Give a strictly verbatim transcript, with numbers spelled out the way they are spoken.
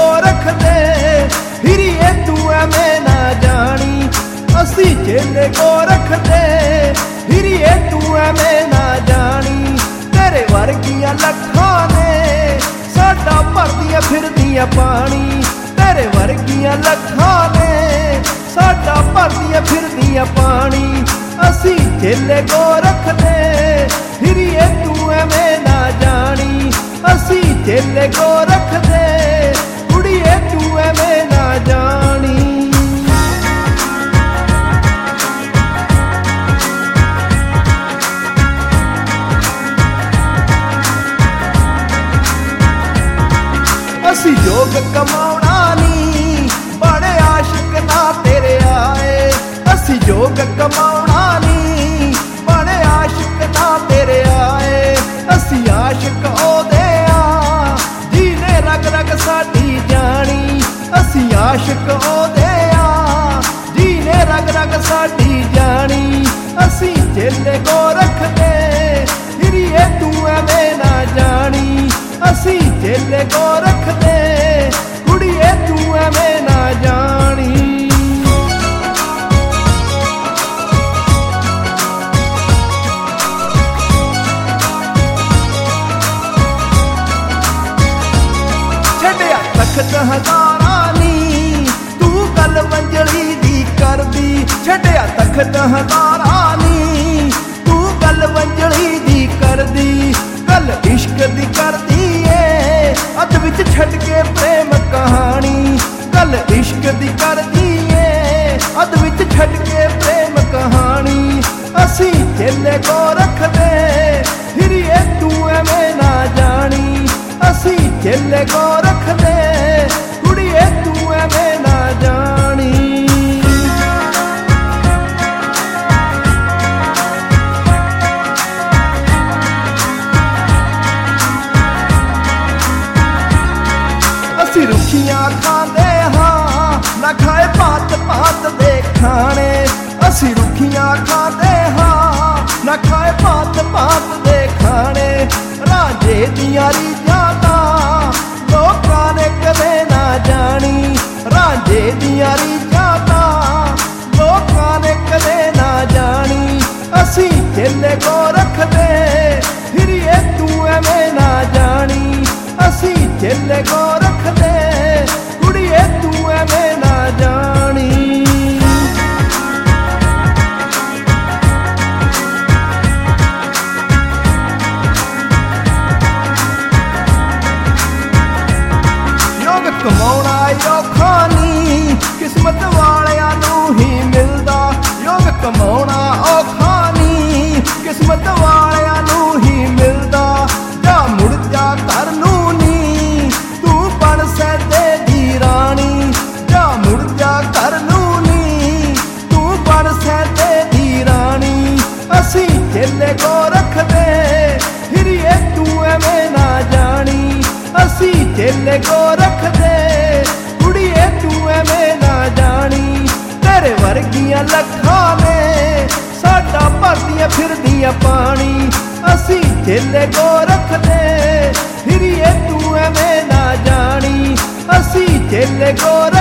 ਗੋਰਖ ਦੇ, ਫਿਰੀਏ ਤੂੰ ਐਵੇਂ ਨਾ ਜਾਣੀ। ਅਸੀਂ ਚੇਲੇ ਗੋਰਖ ਦੇ, ਫਿਰੀਏ ਤੂੰ ਐਵੇਂ ਨਾ ਜਾਣੀ। ਤੇਰੇ ਵਰਗੀਆਂ ਲੱਖਾਂ ਨੇ ਸਾਡਾ ਭਰਦੀਆਂ ਫਿਰਦੀਆਂ ਪਾਣੀ। ਤੇਰੇ ਵਰਗੀਆਂ ਲੱਖਾਂ ਨੇ ਸਾਡਾ ਭਰਦੀਆਂ ਫਿਰਦੀਆਂ ਪਾਣੀ। ਅਸੀਂ ਚੇਲੇ ਗੋਰਖ ਦੇ, ਫਿਰੀਏ ਤੂੰ ਐਵੇਂ ਨਾ ਜਾਣੀ। ਅਸੀਂ ਚੇਲੇ ਗੋਰਖ ਦੇ, ਕੁੜੀਏ ਤੂੰ ਐਵੇਂ ਨਾ ਜਾਣੀ। ਅਸੀਂ ਜੋਗ ਕਮਾਉਣਾ ਨੀ, ਬੜੇ ਆਸ਼ਿਕ ਨਾ ਤੇਰੇ ਆਏ। ਅਸੀਂ ਜੋਗ ਕਮਾਉਣਾ ਨੀ, ਬੜੇ ਆਸ਼ਿਕ ਨਾ ਤੇਰੇ ਆਏ। ਅਸੀਂ ਆਸ਼ਿਕ ਉਹਦੇ ਆ ਜਿਹਨੇ ਰਗ ਰਗ ਸਾਡੀ ਜਾਣੀ। ਅਸੀਂ ਆਸ਼ਿਕ ਉਹਦੇ ਆ ਜਿਹਨੇ ਰਗ ਰਗ ਸਾਡੀ ਜਾਣੀ। ਅਸੀਂ ਚੇਲੇ ਗੋਰਖ ਦੇ, ਫਿਰੀਏ ਤੂੰ ਐਵੇਂ ਨਾ ਜਾਣੀ। ਅਸੀਂ ਚੇਲੇ ਗੋਰਖ ਦੇ, ਕੁੜੀਏ ਤੂੰ ਐਵੇਂ ਨਾ ਜਾਣੀ। ਛੱਡਿਆ ਤਖਤ ਹਜ਼ਾਰਾਂ ਨੀ, ਤੂੰ ਗੱਲ ਵੰਜਲੀ ਦੀ ਕਰਦੀ। ਛੱਡਿਆ ਤਖਤ ਹਜ਼ਾਰਾਂ ਨੀ, ਤੂੰ ਗੱਲ ਵੰਜਲੀ ਦੀ ਕਰਦੀ। ਗੱਲ ਇਸ਼ਕ ਦੀ ਕਰਦੀ ਏ, ਅੱਧ ਵਿੱਚ ਛੱਡ ਕੇ ਪ੍ਰੇਮ ਕਹਾਣੀ। ਗੱਲ ਇਸ਼ਕ ਦੀ ਕਰਦੀ ਏ, ਅੱਧ ਵਿੱਚ ਛੱਡ ਕੇ ਪ੍ਰੇਮ ਕਹਾਣੀ। ਅਸੀਂ ਚੇਲੇ ਗੋਰਖ ਦੇ, ਫਿਰੀਏ ਤੂੰ ਐਵੇਂ ਨਾ ਜਾਣੀ। ਅਸੀਂ ਚੇਲੇ ਗੋਰਖ ਦੇ, ਕੁੜੀਏ ਤੂੰ ਐਵੇਂ ਨਾ ਜਾਣੀ। ਅਸੀਂ ਰੁੱਖੀਆਂ ਖਾਂਦੇ ਹਾਂ, ਨਾ ਖਾਏ ਭਾਤ ਭਾਤ ਦੇ ਖਾਣੇ। ਅਸੀਂ ਰੁੱਖੀਆਂ ਖਾਂਦੇ ਹਾਂ, ਨਾ ਖਾਏ ਭਾਤ ਭਾਤ ਦੇ ਖਾਣੇ। ਰਾਂਝੇ ਦੀਆਂ ਰੀਝਾਂ ਤਾਂ ਲੋਕਾਂ ਨੇ ਕਦੇ ਨਾ ਜਾਣੀ। ਰਾਂਝੇ ਦੀਆਂ ਰੀਝਾਂ ਤਾਂ ਲੋਕਾਂ ਨੇ ਕਦੇ ਨਾ ਜਾਣੀ। ਅਸੀਂ ਚੇਲੇ ਗੋਰਖ ਦੇ, ਫਿਰੀਏ ਤੂੰ ਐਵੇਂ ਨਾ ਜਾਣੀ। ਅਸੀਂ ਚੇਲੇ ਗੋਰਖ ਦੇ, ਕੁੜੀਏ ਤੂੰ ਐਵੇਂ ਨਾ ਜਾਣੀ। ਯੋਗ ਕਮਾਉਣਾ ਔਖਾ ਨੀ, ਕਿਸਮਤ ਵਾਲਿਆਂ ਨੂੰ ਹੀ ਮਿਲਦਾ। ਯੋਗ ਕਮਾਉਣਾ ਔਖਾ ਨੀ, ਕਿਸਮਤ ਵਾਲਿਆਂ ਨੂੰ ਹੀ ਮਿਲਦਾ। ਜਾ ਮੁੜ ਜਾ ਘਰ ਨੂੰ ਨੀ, ਤੂੰ ਬਣ ਸੈਦੇ ਦੀ ਰਾਣੀ। ਜਾ ਮੁੜ ਜਾ ਘਰ ਨੂੰ ਨੀ, ਤੂੰ ਬਣ ਸੈਦੇ ਦੀ ਰਾਣੀ। ਅਸੀਂ ਚੇਲੇ ਗੋਰਖ ਦੇ, ਫਿਰੀਏ ਤੂੰ ਐਵੇਂ ਨਾ ਜਾਣੀ। ਅਸੀਂ ਚੇਲੇ ਗੋਰਖ ਦੇ, ਕੁੜੀਏ ਤੂੰ ਐਵੇਂ ਨਾ ਜਾਣੀ। ਤੇਰੇ ਵਰਗੀਆਂ ਲੱਖਾਂ ਨੇ ਸਾਡਾ ਭਰਦੀਆਂ ਫਿਰਦੀਆਂ ਪਾਣੀ। ਅਸੀਂ ਚੇਲੇ ਗੋਰਖ ਦੇ, ਫਿਰੀਏ ਤੂੰ ਐਵੇਂ ਨਾ ਜਾਣੀ। ਅਸੀਂ ਚੇਲੇ ਗੋਰਖ